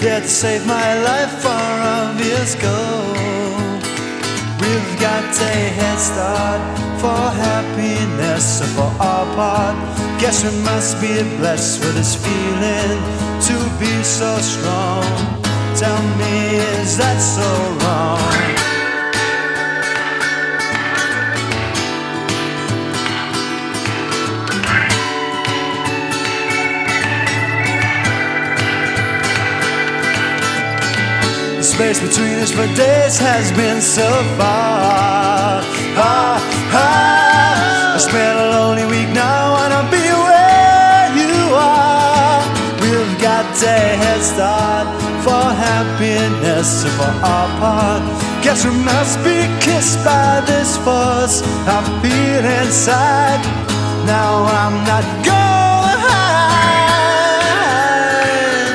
there to save my life for obvious goal. We've got a head start for happiness and for our part. Guess we must be blessed with this feeling to be so strong. Tell me, is that so wrong? The space between us for days has been so far. I spent a lonely week, now I wanna be where you are. We've got a head start for happiness and for our part. Guess we must be kissed by this force I feel inside. Now I'm not gonna hide.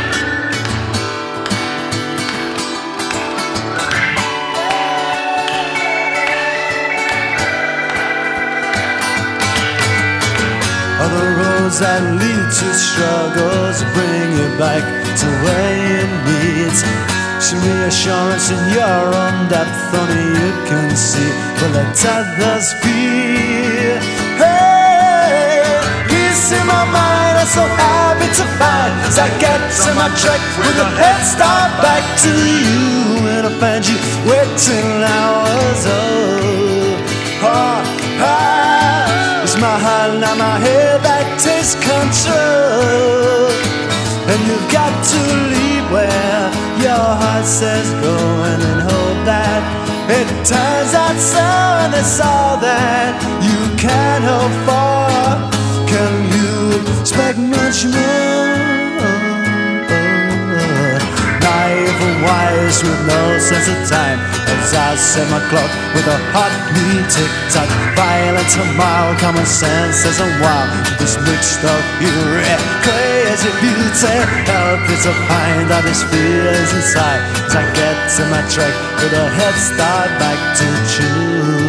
Other roads that lead to struggles bring you back to where you need some reassurance in your own depth. Only you can see. Well, let others feel. Hey, peace in my mind, I'm so happy to find. As I get to my trek with a head start back to you, and I find you waiting hours old. It's my heart, not my head that takes control. And you've got to leave where your heart says go, and then hope that it turns out so, and it's all that you can hope for. Can you expect much more? Naive and wise with no sense of time, as I set my clock with a heartbeat tick-tock. Violent and mild, common sense isn't wild. This mixed up fury, crazy beauty. Help me to find out these fears inside, as I get to my track with a head start back to June.